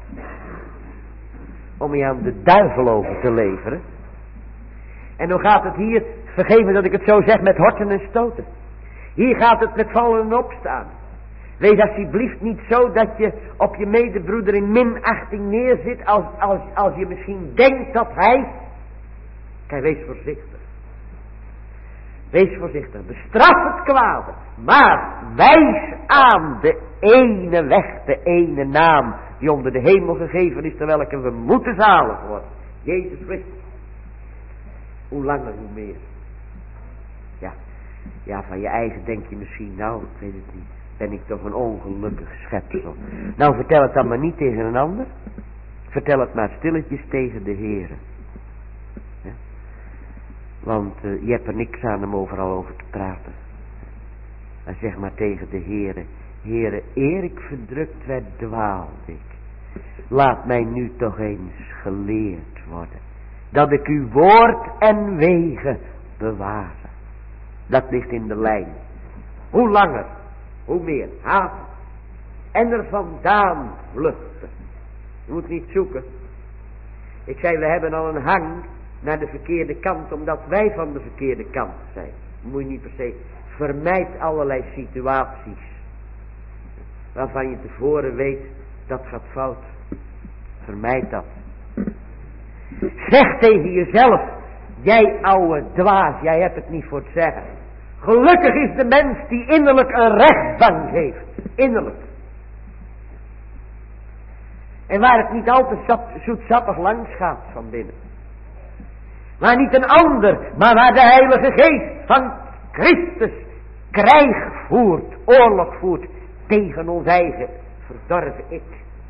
Om je aan de duivel over te leveren. En dan gaat het hier, vergeef me dat ik het zo zeg, met horten en stoten. Hier gaat het met vallen en opstaan. Wees alsjeblieft niet zo dat je op je medebroeder in minachting neerzit als je misschien denkt dat hij. Kijk, wees voorzichtig. Wees voorzichtig. Bestraf het kwade. Maar wijs aan de ene weg, de ene naam die onder de hemel gegeven is, terwijl we moeten zalig worden. Jezus Christus. Hoe langer, hoe meer. Ja, van je eigen denk je misschien, nou, ik weet het niet. Ben ik toch een ongelukkig schepsel. Nou, vertel het dan maar niet tegen een ander. Vertel het maar stilletjes tegen de Heere. Ja? Want je hebt er niks aan om overal over te praten. En zeg maar tegen de Heere, Heere, eer ik verdrukt werd, dwaalde ik. Laat mij nu toch eens geleerd worden. Dat ik uw woord en wegen bewaren. Dat ligt in de lijn. Hoe langer, hoe meer haten. En er vandaan vluchten. Je moet niet zoeken. Ik zei, we hebben al een hang naar de verkeerde kant, omdat wij van de verkeerde kant zijn. Dat moet je niet per se. Vermijd allerlei situaties waarvan je tevoren weet, dat gaat fout. Vermijd dat. Zeg tegen jezelf, jij oude dwaas, jij hebt het niet voor het zeggen. Gelukkig is de mens die innerlijk een rechtbank heeft. Innerlijk. En waar het niet al te zoetsappig langs gaat van binnen. Maar niet een ander, maar waar de Heilige Geest van Christus krijg voert, oorlog voert tegen ons eigen verdorven ik.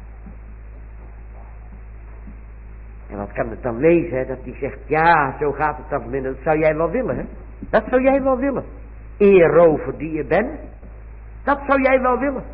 En wat kan het dan lezen, hè? Dat hij zegt, ja, zo gaat het dan binnen. Dat zou jij wel willen, hè? Dat zou jij wel willen. Eerrover die je bent, dat zou jij wel willen.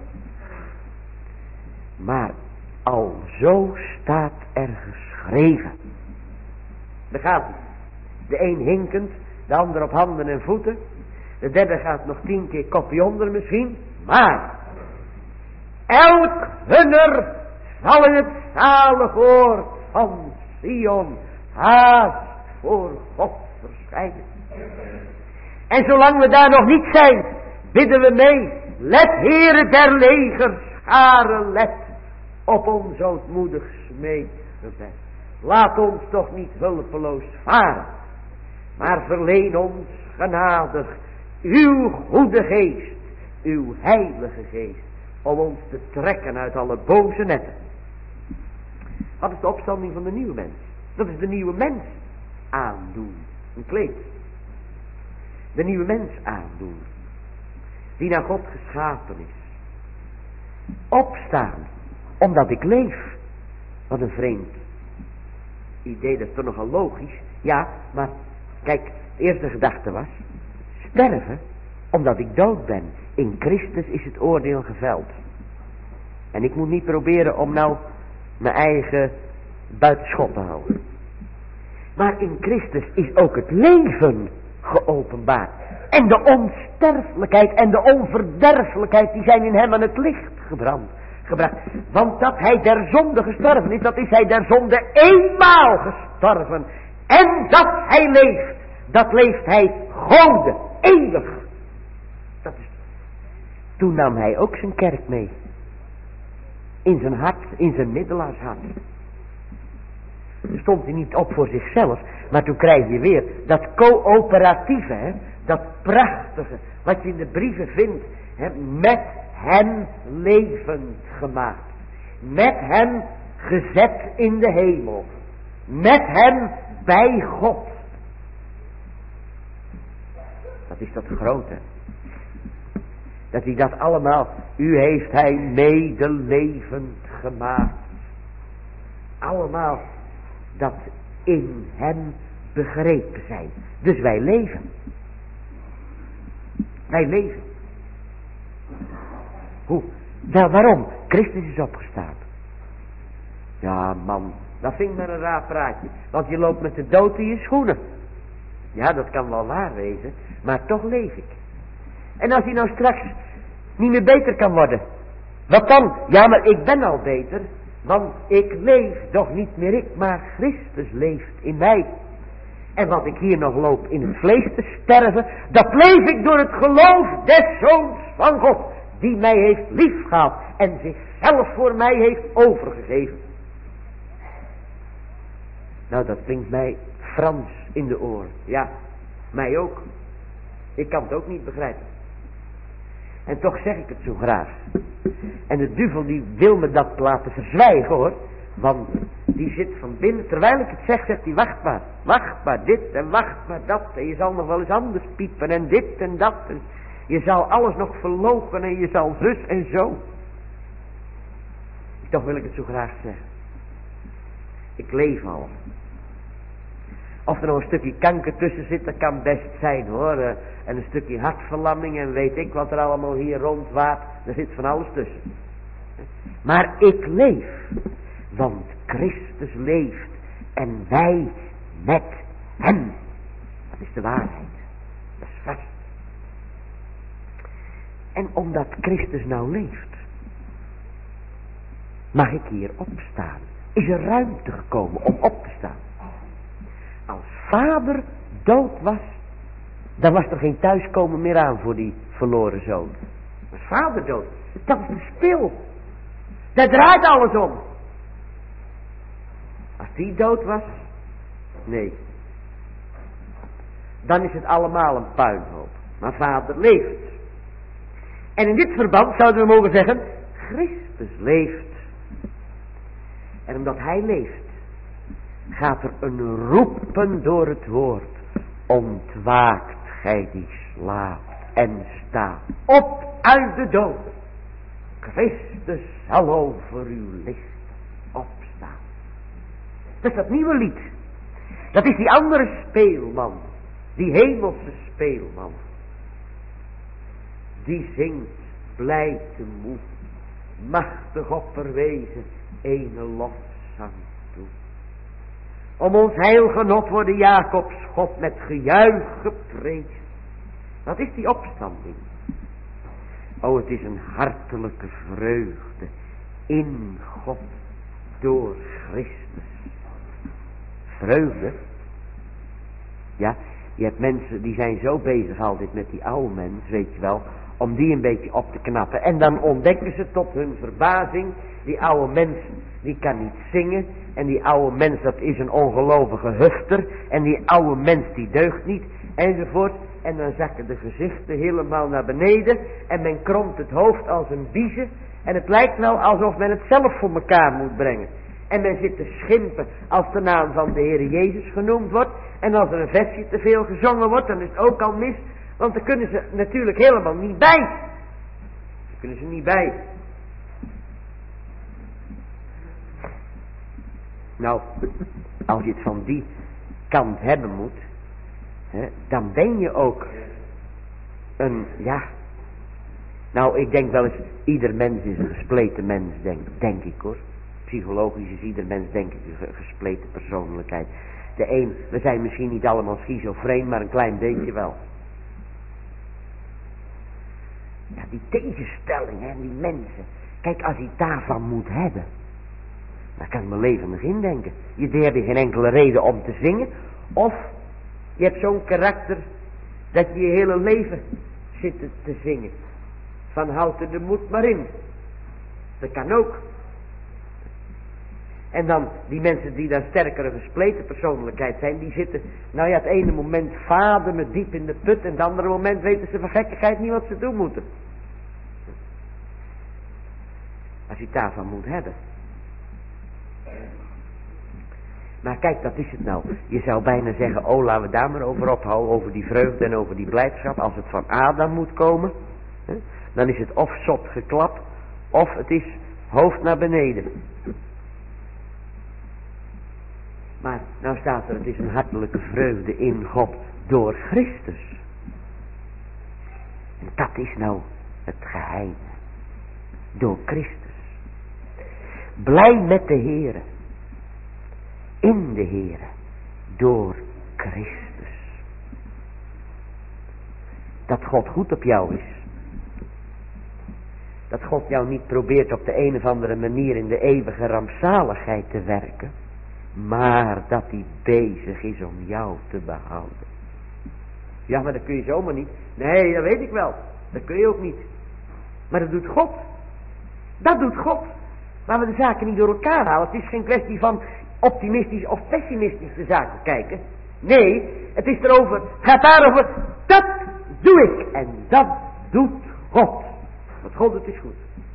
Maar al zo staat er geschreven. Daar gaat hij. De een hinkend, de ander op handen en voeten. De derde gaat nog 10 keer kopje onder misschien. Maar elk hunner zal in het zalig woord van Sion haast voor God verschijnen. En zolang we daar nog niet zijn, bidden we mee. Let, Heere der legers, scharen, let op ons ootmoedig smeekgebed. Laat ons toch niet hulpeloos varen, maar verleen ons genadig uw goede geest, uw heilige geest, om ons te trekken uit alle boze netten. Wat is de opstanding van de nieuwe mens? Dat is de nieuwe mens aandoen, een kleed. De nieuwe mens aandoen, die naar God geschapen is. Opstaan, omdat ik leef. Wat een vreemd idee, dat is toch nogal logisch. Ja, maar kijk, de eerste gedachte was, sterven, omdat ik dood ben. In Christus is het oordeel geveld. En ik moet niet proberen om nou mijn eigen buitenschot te houden. Maar in Christus is ook het leven geopenbaard. En de onsterfelijkheid en de onverderfelijkheid, die zijn in hem aan het licht gebracht. Want dat hij der zonde gestorven is, dat is hij der zonde eenmaal gestorven. En dat hij leeft, dat leeft hij Gode, eeuwig. Dat is. Toen nam hij ook zijn kerk mee. In zijn hart, in zijn middelaarshart. Toen stond hij niet op voor zichzelf, maar toen krijg je weer dat coöperatieve, hè, dat prachtige, wat je in de brieven vindt, hè, met hem levend gemaakt. Met hem gezet in de hemel. Met hem bij God. Dat is dat grote. Dat hij dat allemaal, u heeft hij medelevend gemaakt. Allemaal dat in hem begrepen zijn. Dus wij leven. Wij leven. Hoe? Nou, waarom? Christus is opgestaan. Ja, man, dat vind ik maar een raar praatje. Want je loopt met de dood in je schoenen. Ja, dat kan wel waar wezen, maar toch leef ik. En als hij nou straks niet meer beter kan worden, wat dan? Ja, maar ik ben al beter, want ik leef toch niet meer ik, maar Christus leeft in mij. En wat ik hier nog loop in het vlees te sterven, dat leef ik door het geloof des Zoons van God, die mij heeft liefgehad en zichzelf voor mij heeft overgegeven. Nou, dat klinkt mij Frans in de oren. Ja, mij ook. Ik kan het ook niet begrijpen. En toch zeg ik het zo graag. En de duivel die wil me dat laten verzwijgen, hoor. Want die zit van binnen, terwijl ik het zeg, zegt hij, wacht maar dit en wacht maar dat. En je zal nog wel eens anders piepen en dit en dat. En je zal alles nog verloochenen en je zal zus en zo. Toch wil ik het zo graag zeggen. Ik leef al. Of er nog een stukje kanker tussen zit, dat kan best zijn, hoor. En een stukje hartverlamming en weet ik wat er allemaal hier rondwaart. Er zit van alles tussen. Maar ik leef. Want Christus leeft. En wij met hem. Dat is de waarheid. Dat is vast. En omdat Christus nou leeft, mag ik hier opstaan. Is er ruimte gekomen om op te staan. Als vader dood was, dan was er geen thuiskomen meer aan voor die verloren zoon. Als vader dood, dat is de spil. Daar draait alles om. Als die dood was, nee. Dan is het allemaal een puinhoop. Maar vader leeft. En in dit verband zouden we mogen zeggen, Christus leeft. En omdat hij leeft, gaat er een roepen door het woord. Ontwaakt gij die slaapt en sta op uit de dood. Christus zal over uw licht opstaan. Dat is dat nieuwe lied. Dat is die andere speelman. Die hemelse speelman. Die zingt blij temoet. Machtig opperwezen ene lofzang toe. Om ons heilgenot worden Jacobs God met gejuich geprezen. Wat is die opstanding? O, het is een hartelijke vreugde in God door Christus. Vreugde? Ja, je hebt mensen die zijn zo bezig altijd met die oude mens, weet je wel, om die een beetje op te knappen. En dan ontdekken ze tot hun verbazing, die oude mens, die kan niet zingen. En die oude mens, dat is een ongelovige hufter. En die oude mens, die deugt niet. Enzovoort. En dan zakken de gezichten helemaal naar beneden. En men kromt het hoofd als een biezen. En het lijkt wel alsof men het zelf voor elkaar moet brengen. En men zit te schimpen als de naam van de Heere Jezus genoemd wordt. En als er een versje te veel gezongen wordt, dan is het ook al mis. Want daar kunnen ze natuurlijk helemaal niet bij. Daar kunnen ze niet bij. Nou, als je het van die kant hebben moet, dan ben je ook een, ja. Nou, ik denk wel eens, ieder mens is een gespleten mens, denk ik hoor. Psychologisch is ieder mens, denk ik, een gespleten persoonlijkheid. De een, we zijn misschien niet allemaal schizofreen, maar een klein beetje wel. Ja, die tegenstelling en die mensen. Kijk, als je daarvan moet hebben, daar kan ik me levendig indenken. Je hebt geen enkele reden om te zingen. Of je hebt zo'n karakter dat je je hele leven zit te zingen. Van houd er de moed maar in. Dat kan ook. En dan die mensen die dan sterker een gespleten persoonlijkheid zijn, die zitten, nou ja, het ene moment vademen diep in de put en het andere moment weten ze van gekkigheid niet wat ze doen moeten. Als je het daarvan moet hebben. Maar kijk, dat is het nou. Je zou bijna zeggen, oh laten we daar maar over ophouden, over die vreugde en over die blijdschap. Als het van Adam moet komen, dan is het of zot geklap, of het is hoofd naar beneden. Maar nou staat er, het is een hartelijke vreugde in God door Christus. En dat is nou het geheim. Door Christus. Blij met de Heere. In de Heere. Door Christus. Dat God goed op jou is. Dat God jou niet probeert op de een of andere manier in de eeuwige rampzaligheid te werken. Maar dat hij bezig is om jou te behouden. Ja, maar dat kun je zomaar niet. Nee, dat weet ik wel. Dat kun je ook niet. Maar dat doet God. Dat doet God. Laten we de zaken niet door elkaar halen. Het is geen kwestie van optimistisch of pessimistisch de zaken kijken. Nee, het is erover, gaat daarover, dat doe ik. En dat doet God. Want God doet is goed.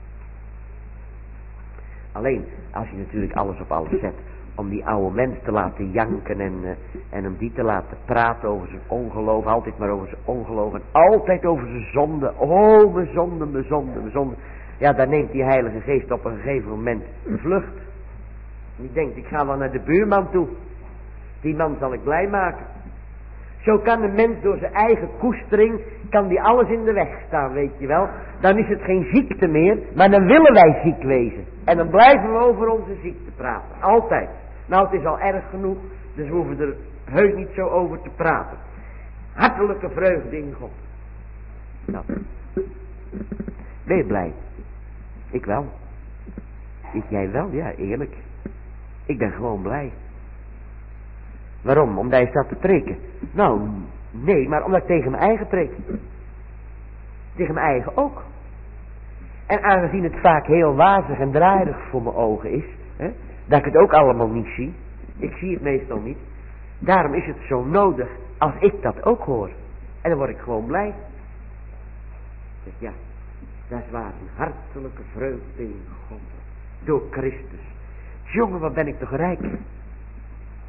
Alleen, als je natuurlijk alles op alles zet, om die oude mens te laten janken en om die te laten praten over zijn ongeloof, altijd maar over zijn ongeloof en altijd over zijn zonde. Oh, mijn zonde, mijn zonde, mijn zonde. Ja, dan neemt die Heilige Geest op een gegeven moment een vlucht. En die denkt, ik ga wel naar de buurman toe. Die man zal ik blij maken. Zo kan een mens door zijn eigen koestering, kan die alles in de weg staan, weet je wel. Dan is het geen ziekte meer, maar dan willen wij ziek wezen. En dan blijven we over onze ziekte praten. Altijd. Nou, het is al erg genoeg, dus we hoeven er heus niet zo over te praten. Hartelijke vreugde in God. Nou. Ben je blij? Ik wel. Jij wel? Ja, eerlijk. Ik ben gewoon blij. Waarom? Omdat je staat te preken? Nou, nee, maar omdat ik tegen mijn eigen preek. Tegen mijn eigen ook. En aangezien het vaak heel wazig en draaierig voor mijn ogen is, dat ik het ook allemaal niet zie. Ik zie het meestal niet. Daarom is het zo nodig als ik dat ook hoor. En dan word ik gewoon blij. Dus ja, dat is waar, een hartelijke vreugde in God. Door Christus. Jongen, wat ben ik toch rijk.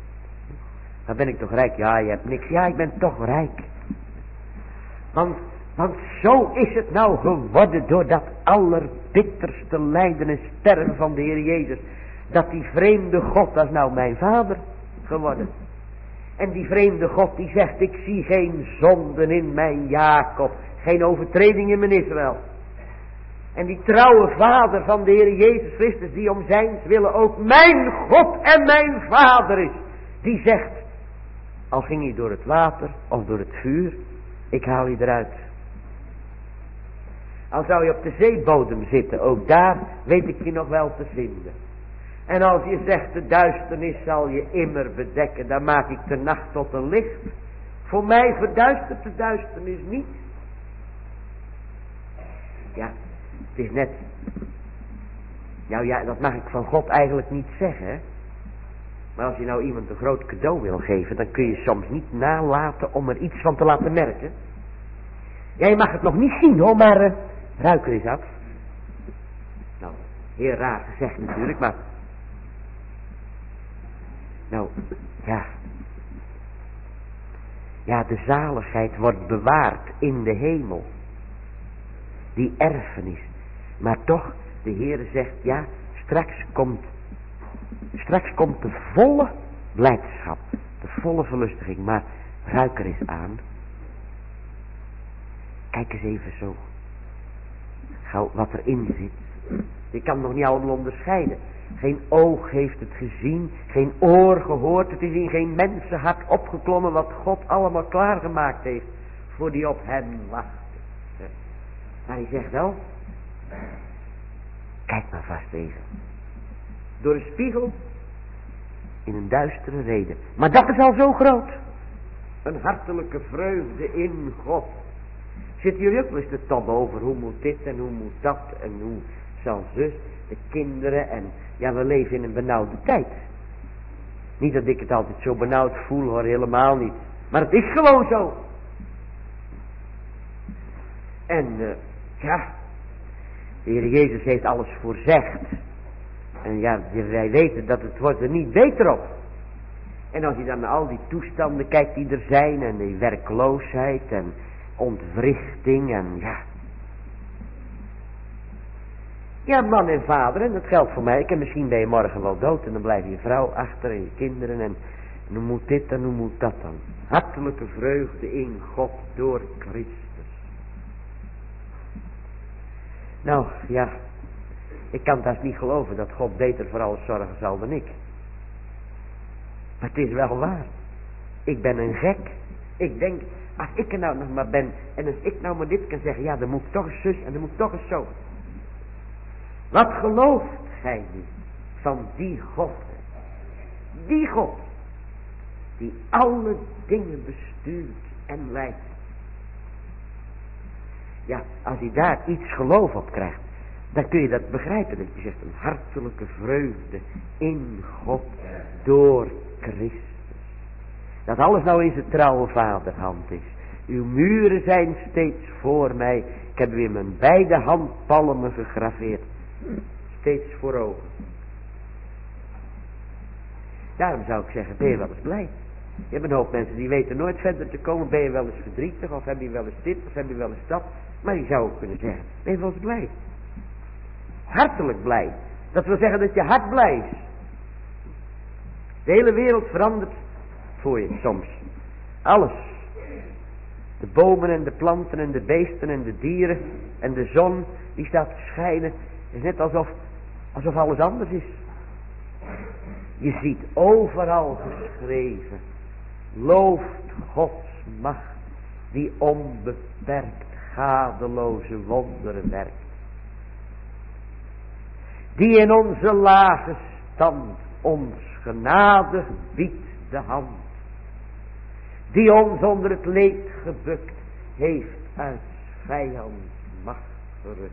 Wat ben ik toch rijk. Ja, je hebt niks. Ja, ik ben toch rijk. Want Want zo is het nou geworden door dat allerbitterste lijden en sterven van de Heer Jezus. Dat die vreemde God, dat is nou mijn vader geworden. En die vreemde God die zegt, ik zie geen zonden in mijn Jacob. Geen overtreding in mijn Israël. En die trouwe vader van de Heer Jezus Christus, die om zijns willen ook mijn God en mijn vader is. Die zegt, al ging hij door het water of door het vuur, ik haal je eruit. Al zou je op de zeebodem zitten, ook daar weet ik je nog wel te vinden. En als je zegt, de duisternis zal je immer bedekken, dan maak ik de nacht tot een licht. Voor mij verduistert de duisternis niet. Ja, het is net, nou ja, dat mag ik van God eigenlijk niet zeggen, hè? Maar als je nou iemand een groot cadeau wil geven, dan kun je soms niet nalaten om er iets van te laten merken. Ja, je mag het nog niet zien hoor, maar ruik er eens af. Nou, heel raar gezegd natuurlijk, maar... Nou, ja. Ja, de zaligheid wordt bewaard in de hemel. Die erfenis. Maar toch, de Heere zegt, ja, straks komt de volle blijdschap. De volle verlustiging. Maar ruik er eens aan. Kijk eens even zo. Gauw wat erin zit. Je kan nog niet allemaal onderscheiden. Geen oog heeft het gezien. Geen oor gehoord. Het is in geen mensenhart opgeklommen wat God allemaal klaargemaakt heeft. Voor die op hem wachten. Maar hij zegt wel. Kijk maar vast even. Door een spiegel. In een duistere reden. Maar dat is al zo groot. Een hartelijke vreugde in God. Zitten jullie ook wel eens te tobben over hoe moet dit en hoe moet dat en hoe zal zus, de kinderen en ja, we leven in een benauwde tijd. Niet dat ik het altijd zo benauwd voel hoor, helemaal niet. Maar het is gewoon zo. En ja, de Heer Jezus heeft alles voorzegd. En ja, wij weten dat het wordt er niet beter op. En als je dan naar al die toestanden kijkt die er zijn en die werkloosheid en ontwrichting en ja. Ja, man en vader, en dat geldt voor mij. En misschien ben je morgen wel dood en dan blijft je vrouw achter en je kinderen en hoe moet dit en hoe moet dat dan. Hartelijke vreugde in God door Christus. Nou, ja, ik kan het haast niet geloven dat God beter voor alles zorgen zal dan ik. Maar het is wel waar. Ik ben een gek. Ik denk, als ik er nou nog maar ben en als ik nou maar dit kan zeggen, ja, dan moet ik toch eens zus en dan moet ik toch eens zo. Wat gelooft gij nu van die God? Die God, die alle dingen bestuurt en leidt. Ja, als je daar iets geloof op krijgt, dan kun je dat begrijpen. Dat je zegt een hartelijke vreugde in God door Christus. Dat alles nou in zijn trouwe vaderhand is. Uw muren zijn steeds voor mij. Ik heb weer mijn beide handpalmen gegraveerd. Steeds voor ogen. Daarom zou ik zeggen, ben je wel eens blij? Je hebt een hoop mensen die weten nooit verder te komen. Ben je wel eens verdrietig of heb je wel eens dit of heb je wel eens dat. Maar je zou ook kunnen zeggen, ben je wel eens blij? Hartelijk blij. Dat wil zeggen dat je hart blij is. De hele wereld verandert voor je soms. Alles. De bomen en de planten en de beesten en de dieren en de zon die staat te schijnen. Het is net alsof alles anders is. Je ziet overal geschreven. Looft Gods macht die onbeperkt gadeloze wonderen werkt. Die in onze lage stand ons genadig biedt de hand. Die ons onder het leed gebukt heeft uit vijands macht gerukt.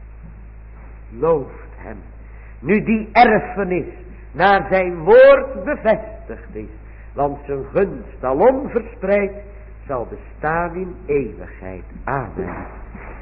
Looft hem, nu die erfenis naar zijn woord bevestigd is. Want zijn gunst alom verspreid zal bestaan in eeuwigheid. Amen.